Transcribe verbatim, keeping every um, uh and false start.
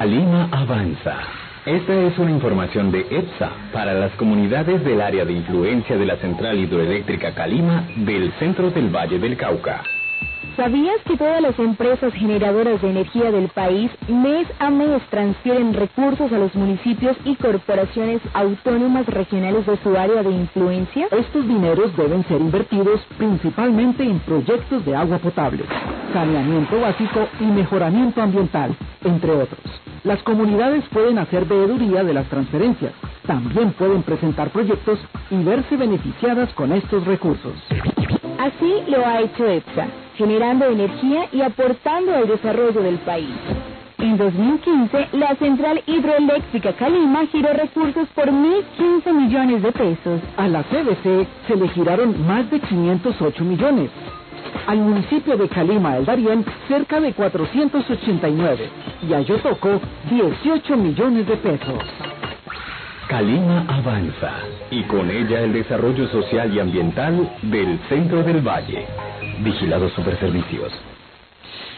Calima avanza. Esta es una información de EPSA para las comunidades del área de influencia de la Central Hidroeléctrica Calima del centro del Valle del Cauca. ¿Sabías que todas las empresas generadoras de energía del país mes a mes transfieren recursos a los municipios y corporaciones autónomas regionales de su área de influencia? Estos dineros deben ser invertidos principalmente en proyectos de agua potable, saneamiento básico y mejoramiento ambiental, entre otros. Las comunidades pueden hacer veeduría de las transferencias, también pueden presentar proyectos y verse beneficiadas con estos recursos. Así lo ha hecho EPSA, generando energía y aportando al desarrollo del país. En dos mil quince, la Central Hidroeléctrica Calima giró recursos por mil quince millones de pesos. A la C B C se le giraron más de quinientos ocho millones. Al municipio de Calima, el Darién, cerca de cuatrocientos ochenta y nueve. Y a Yotoco, dieciocho millones de pesos. Calima avanza, y con ella el desarrollo social y ambiental del centro del valle. Vigilados Superservicios.